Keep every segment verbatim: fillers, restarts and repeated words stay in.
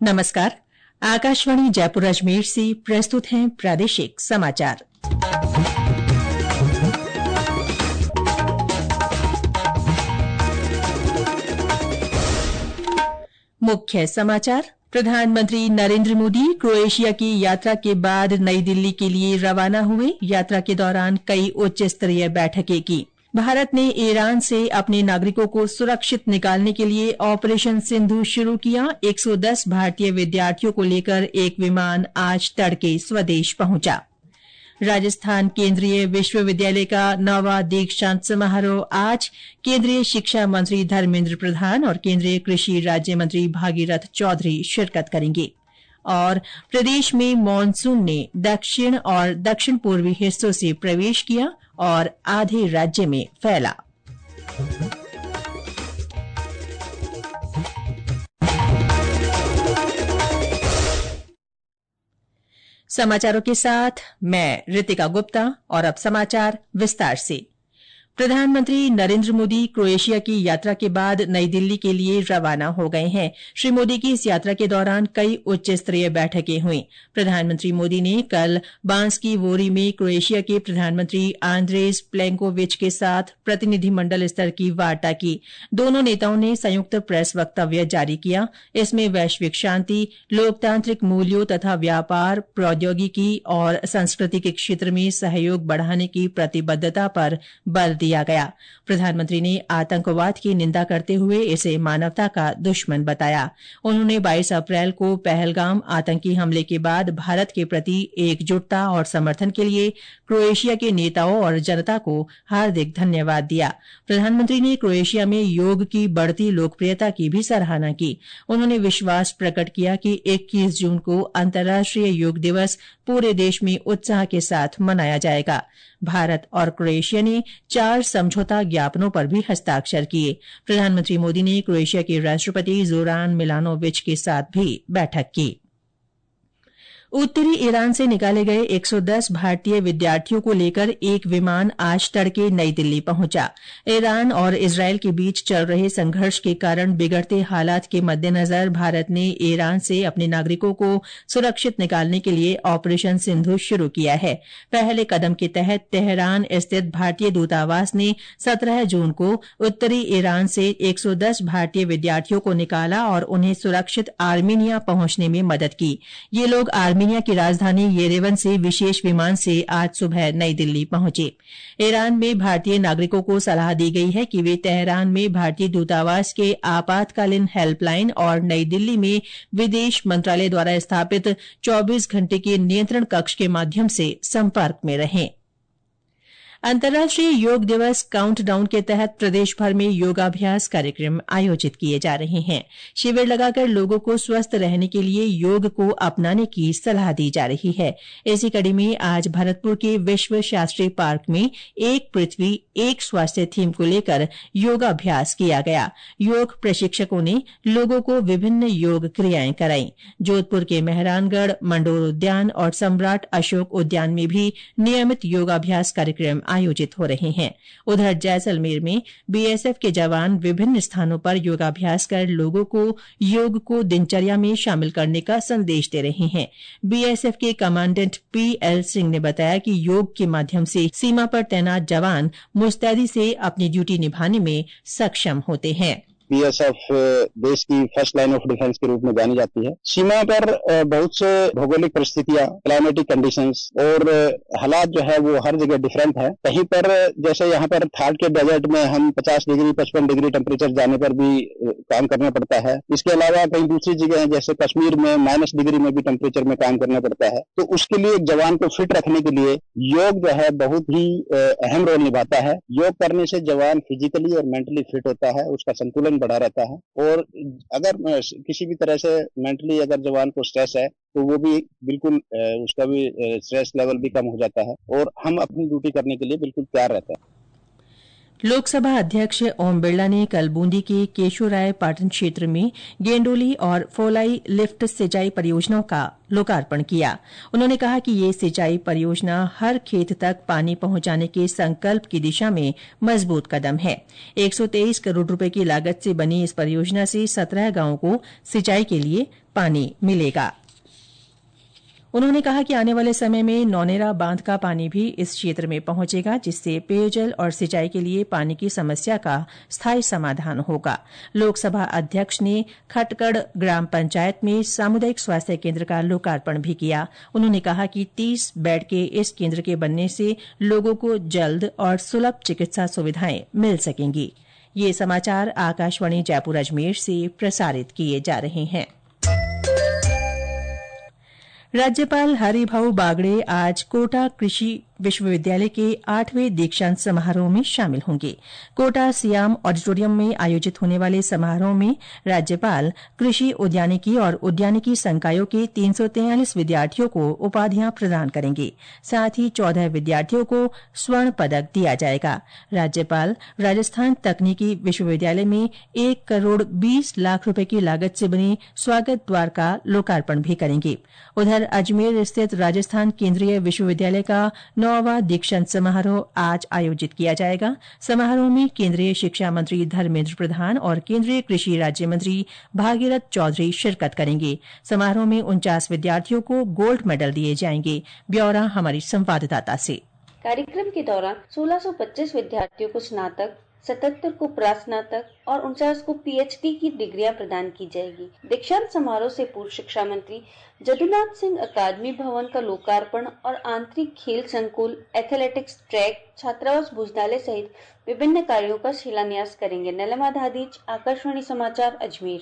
नमस्कार। आकाशवाणी जयपुर अजमेर से प्रस्तुत हैं प्रादेशिक समाचार। मुख्य समाचार। प्रधानमंत्री नरेंद्र मोदी क्रोएशिया की यात्रा के बाद नई दिल्ली के लिए रवाना हुए। यात्रा के दौरान कई उच्च स्तरीय बैठकें की। भारत ने ईरान से अपने नागरिकों को सुरक्षित निकालने के लिए ऑपरेशन सिंधु शुरू किया। एक सौ दस भारतीय विद्यार्थियों को लेकर एक विमान आज तड़के स्वदेश पहुंचा। राजस्थान केंद्रीय विश्वविद्यालय का नौवां दीक्षांत समारोह आज। केंद्रीय शिक्षा मंत्री धर्मेंद्र प्रधान और केंद्रीय कृषि राज्य मंत्री भागीरथ चौधरी शिरकत करेंगे। और प्रदेश में मानसून ने दक्षिण और दक्षिण पूर्वी हिस्सों से प्रवेश किया और आधे राज्य में फैला। समाचारों के साथ मैं रितिका गुप्ता। और अब समाचार विस्तार से। प्रधानमंत्री नरेंद्र मोदी क्रोएशिया की यात्रा के बाद नई दिल्ली के लिए रवाना हो गए हैं। श्री मोदी की इस यात्रा के दौरान कई उच्च स्तरीय बैठकें हुई। प्रधानमंत्री मोदी ने कल बांसकी वोरी में क्रोएशिया के प्रधानमंत्री आंद्रेज प्लेंकोविच के साथ प्रतिनिधिमंडल स्तर की वार्ता की। दोनों नेताओं ने संयुक्त प्रेस वक्तव्य जारी किया। इसमें वैश्विक शांति, लोकतांत्रिक मूल्यों तथा व्यापार, प्रौद्योगिकी और संस्कृति के क्षेत्र में सहयोग बढ़ाने की प्रतिबद्धता पर बल दिया गया। प्रधानमंत्री ने आतंकवाद की निंदा करते हुए इसे मानवता का दुश्मन बताया। उन्होंने बाईस अप्रैल को पहलगाम आतंकी हमले के बाद भारत के प्रति एकजुटता और समर्थन के लिए क्रोएशिया के नेताओं और जनता को हार्दिक धन्यवाद दिया। प्रधानमंत्री ने क्रोएशिया में योग की बढ़ती लोकप्रियता की भी सराहना की। उन्होंने विश्वास प्रकट किया कि इक्कीस जून को अंतर्राष्ट्रीय योग दिवस पूरे देश में उत्साह के साथ मनाया जाएगा। भारत और क्रोएशिया ने चार समझौता ज्ञापनों पर भी हस्ताक्षर किए। प्रधानमंत्री मोदी ने क्रोएशिया के राष्ट्रपति जोरान मिलानोविच के साथ भी बैठक की। उत्तरी ईरान से निकाले गए एक सौ दस भारतीय विद्यार्थियों को लेकर एक विमान आज तड़के नई दिल्ली पहुंचा। ईरान और इजरायल के बीच चल रहे संघर्ष के कारण बिगड़ते हालात के मद्देनजर भारत ने ईरान से अपने नागरिकों को सुरक्षित निकालने के लिए ऑपरेशन सिंधु शुरू किया है। पहले कदम के तहत तेहरान स्थित भारतीय दूतावास ने सत्रह जून को उत्तरी ईरान से एक सौ दस भारतीय विद्यार्थियों को निकाला और उन्हें सुरक्षित आर्मीनिया पहुंचने में मदद की। ये लोग आर्मी आर्मीनिया की राजधानी येरेवन से विशेष विमान से आज सुबह नई दिल्ली पहुंचे। ईरान में भारतीय नागरिकों को सलाह दी गई है कि वे तेहरान में भारतीय दूतावास के आपातकालीन हेल्पलाइन और नई दिल्ली में विदेश मंत्रालय द्वारा स्थापित चौबीस घंटे के नियंत्रण कक्ष के माध्यम से संपर्क में रहें। अंतर्राष्ट्रीय योग दिवस काउंटडाउन के तहत प्रदेश भर में योगाभ्यास कार्यक्रम आयोजित किए जा रहे हैं। शिविर लगाकर लोगों को स्वस्थ रहने के लिए योग को अपनाने की सलाह दी जा रही है। इसी कड़ी में आज भरतपुर के विश्व शास्त्री पार्क में एक पृथ्वी एक स्वास्थ्य थीम को लेकर योगाभ्यास किया गया। योग प्रशिक्षकों ने लोगों को विभिन्न योग क्रियाएं कराई। जोधपुर के मेहरानगढ़, मंडोर उद्यान और सम्राट अशोक उद्यान में भी नियमित योगाभ्यास कार्यक्रम आयोजित हो रहे हैं। उधर जैसलमेर में बीएसएफ के जवान विभिन्न स्थानों पर योगाभ्यास कर लोगों को योग को दिनचर्या में शामिल करने का संदेश दे रहे हैं। बीएसएफ के कमांडेंट पीएल सिंह ने बताया कि योग के माध्यम से सीमा पर तैनात जवान मुस्तैदी से अपनी ड्यूटी निभाने में सक्षम होते हैं। बीएसएफ देश की फर्स्ट लाइन ऑफ डिफेंस के रूप में जानी जाती है। सीमा पर बहुत से भौगोलिक परिस्थितियां, क्लाइमेटिक कंडीशंस और हालात जो है वो हर जगह डिफरेंट है। कहीं पर जैसे यहाँ पर थार के डेजर्ट में हम पचास डिग्री पचपन डिग्री टेम्परेचर जाने पर भी काम करना पड़ता है। इसके अलावा कहीं दूसरी जगह जैसे कश्मीर में माइनस डिग्री में भी टेम्परेचर में काम करना पड़ता है। तो उसके लिए एक जवान को फिट रखने के लिए योग जो है बहुत ही अहम रोल निभाता है। योग करने से जवान फिजिकली और मेंटली फिट होता है, उसका संतुलन बढ़ा रहता है। और अगर किसी भी तरह से मेंटली अगर जवान को स्ट्रेस है तो वो भी बिल्कुल उसका भी स्ट्रेस लेवल भी कम हो जाता है और हम अपनी ड्यूटी करने के लिए बिल्कुल तैयार रहते हैं। लोकसभा अध्यक्ष ओम बिरला ने कल बूंदी के केशोराय पाटन क्षेत्र में गेंडोली और फोलाई लिफ्ट सिंचाई परियोजनाओं का लोकार्पण किया। उन्होंने कहा कि ये सिंचाई परियोजना हर खेत तक पानी पहुंचाने के संकल्प की दिशा में मजबूत कदम है। एक सौ तेईस करोड़ रुपए की लागत से बनी इस परियोजना से सत्रह गांवों को सिंचाई के लिए पानी मिलेगा। उन्होंने कहा कि आने वाले समय में नौनेरा बांध का पानी भी इस क्षेत्र में पहुंचेगा, जिससे पेयजल और सिंचाई के लिए पानी की समस्या का स्थायी समाधान होगा। लोकसभा अध्यक्ष ने खटकड़ ग्राम पंचायत में सामुदायिक स्वास्थ्य केंद्र का लोकार्पण भी किया। उन्होंने कहा कि तीस बेड के इस केंद्र के बनने से लोगों को जल्द और सुलभ चिकित्सा सुविधाएं मिल सकेंगी। ये समाचार आकाशवाणी जयपुर अजमेर से प्रसारित किए जा रहे हैं। राज्यपाल हरिभाऊ बागड़े आज कोटा कृषि विश्वविद्यालय के आठवें दीक्षांत समारोह में शामिल होंगे। कोटा सियाम ऑडिटोरियम में आयोजित होने वाले समारोह में राज्यपाल कृषि उद्यानिकी और उद्यानिकी संकायों के तीन सौ तैंतालीस विद्यार्थियों को उपाधियां प्रदान करेंगे। साथ ही चौदह विद्यार्थियों को स्वर्ण पदक दिया जाएगा। राज्यपाल राजस्थान तकनीकी विश्वविद्यालय में एक करोड़ बीस लाख रुपए की लागत से बने स्वागत द्वार का लोकार्पण भी करेंगे। उधर अजमेर स्थित राजस्थान केंद्रीय विश्वविद्यालय का नौवां दीक्षांत समारोह आज आयोजित किया जाएगा। समारोह में केंद्रीय शिक्षा मंत्री धर्मेंद्र प्रधान और केंद्रीय कृषि राज्य मंत्री भागीरथ चौधरी शिरकत करेंगे। समारोह में उनचास विद्यार्थियों को गोल्ड मेडल दिए जाएंगे। ब्यौरा हमारी संवाददाता से। कार्यक्रम के दौरान सोलह सौ पच्चीस विद्यार्थियों को स्नातक, सतहत्तर को प्रास्नातक और उनचास को पीएचडी की डिग्रियां प्रदान की जाएगी। दीक्षांत समारोह से पूर्व शिक्षा मंत्री जदुनाथ सिंह अकादमी भवन का लोकार्पण और आंतरिक खेल संकुल, एथलेटिक्स ट्रैक, छात्रावास भोजनालय सहित विभिन्न कार्यों का शिलान्यास करेंगे। नलमा धादीज, आकाशवाणी समाचार, अजमेर।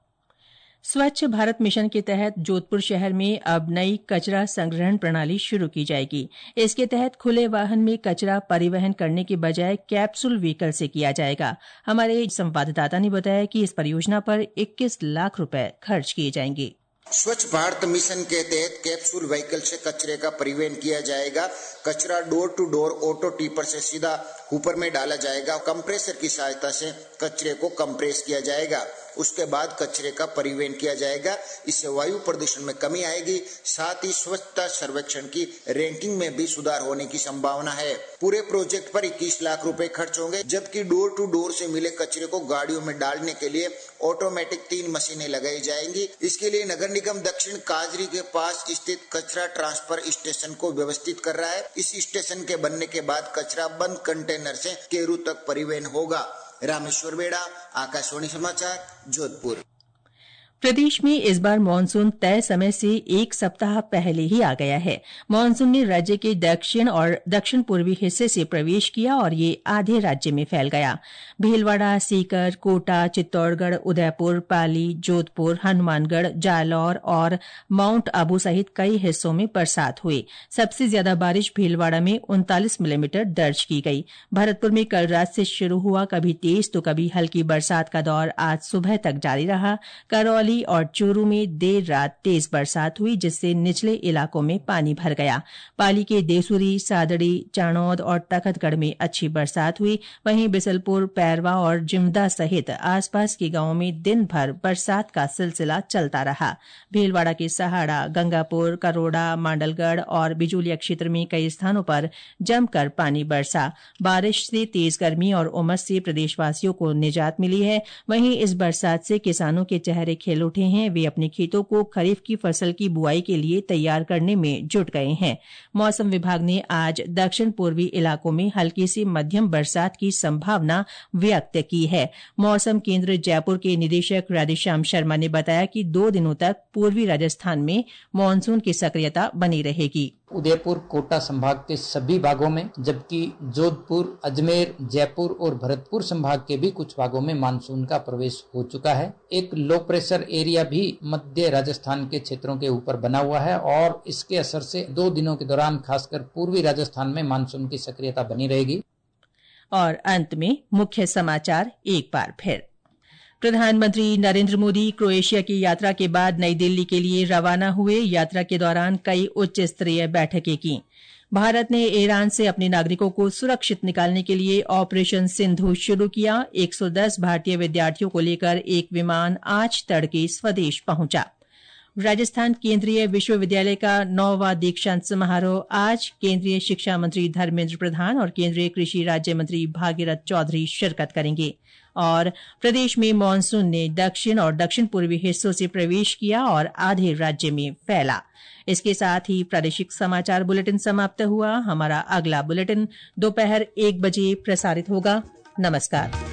स्वच्छ भारत मिशन के तहत जोधपुर शहर में अब नई कचरा संग्रहण प्रणाली शुरू की जाएगी। इसके तहत खुले वाहन में कचरा परिवहन करने के बजाय कैप्सूल व्हीकल से किया जाएगा। हमारे संवाददाता ने बताया कि इस परियोजना पर इक्कीस लाख रुपए खर्च किए जाएंगे। स्वच्छ भारत मिशन के तहत कैप्सूल व्हीकल से कचरे का परिवहन किया जाएगा। कचरा door to door auto tipper से सीधा ऊपर में डाला जाएगा। कंप्रेसर की सहायता से कचरे को कंप्रेस किया जाएगा। उसके बाद कचरे का परिवहन किया जाएगा। इससे वायु प्रदूषण में कमी आएगी। साथ ही स्वच्छता सर्वेक्षण की रैंकिंग में भी सुधार होने की संभावना है। पूरे प्रोजेक्ट पर इक्कीस लाख रुपए खर्च होंगे, जबकि डोर टू डोर से मिले कचरे को गाड़ियों में डालने के लिए ऑटोमेटिक तीन मशीनें लगाई जाएंगी। इसके लिए नगर निगम दक्षिण काजरी के पास स्थित कचरा ट्रांसफर स्टेशन को व्यवस्थित कर रहा है। इस स्टेशन के बनने के बाद कचरा बंद कंटेनर से केरू तक परिवहन होगा। रामेश्वर बेड़ा, आकाशवाणी समाचार, जोधपुर। प्रदेश में इस बार मानसून तय समय से एक सप्ताह पहले ही आ गया है। मानसून ने राज्य के दक्षिण और दक्षिण पूर्वी हिस्से से प्रवेश किया और ये आधे राज्य में फैल गया। भीलवाड़ा, सीकर, कोटा, चित्तौड़गढ़, उदयपुर, पाली, जोधपुर, हनुमानगढ़, जालौर और माउंट आबू सहित कई हिस्सों में बरसात हुई। सबसे ज्यादा बारिश भीलवाड़ा में उनतालीस मिलीमीटर दर्ज की गई। भरतपुर में कल रात से शुरू हुआ कभी तेज तो कभी हल्की बरसात का दौर आज सुबह तक जारी रहा। करौली और चूरू में देर रात तेज बरसात हुई, जिससे निचले इलाकों में पानी भर गया। पाली के देसुरी, सादड़ी, चाणौद और तखतगढ़ में अच्छी बरसात हुई। वहीं बिसलपुर, पैरवा और जिमदा सहित आसपास के गांवों में दिन भर बरसात का सिलसिला चलता रहा। भीलवाड़ा के सहाड़ा, गंगापुर, करोड़ा, मांडलगढ़ और बिजूलिया क्षेत्र में कई स्थानों पर जमकर पानी बरसा। बारिश से तेज गर्मी और उमस से प्रदेशवासियों को निजात मिली है। वहीं इस बरसात से किसानों के चेहरे खिल उठे हैं। वे अपने खेतों को खरीफ की फसल की बुआई के लिए तैयार करने में जुट गए हैं। मौसम विभाग ने आज दक्षिण पूर्वी इलाकों में हल्की से मध्यम बरसात की संभावना व्यक्त की है। मौसम केंद्र जयपुर के निदेशक राधेश्याम शर्मा ने बताया कि दो दिनों तक पूर्वी राजस्थान में मानसून की सक्रियता बनी रहेगी। उदयपुर, कोटा संभाग के सभी भागों में, जबकि जोधपुर, अजमेर, जयपुर और भरतपुर संभाग के भी कुछ भागों में मानसून का प्रवेश हो चुका है। एक लो प्रेशर एरिया भी मध्य राजस्थान के क्षेत्रों के ऊपर बना हुआ है और इसके असर से दो दिनों के दौरान खासकर पूर्वी राजस्थान में मानसून की सक्रियता बनी रहेगी। और अंत में मुख्य समाचार एक बार फिर। प्रधानमंत्री नरेंद्र मोदी क्रोएशिया की यात्रा के बाद नई दिल्ली के लिए रवाना हुए। यात्रा के दौरान कई उच्च स्तरीय बैठकें की। भारत ने ईरान से अपने नागरिकों को सुरक्षित निकालने के लिए ऑपरेशन सिंधु शुरू किया। एक सौ दस भारतीय विद्यार्थियों को लेकर एक विमान आज तड़के स्वदेश पहुंचा। राजस्थान केंद्रीय विश्वविद्यालय का नौवां दीक्षांत समारोह आज। केंद्रीय शिक्षा मंत्री धर्मेंद्र प्रधान और केंद्रीय कृषि राज्य मंत्री भागीरथ चौधरी शिरकत करेंगे। और प्रदेश में मानसून ने दक्षिण और दक्षिण पूर्वी हिस्सों से प्रवेश किया और आधे राज्य में फैला। इसके साथ ही प्रादेशिक समाचार बुलेटिन समाप्त हुआ। हमारा अगला बुलेटिन दोपहर एक बजे प्रसारित होगा। नमस्कार।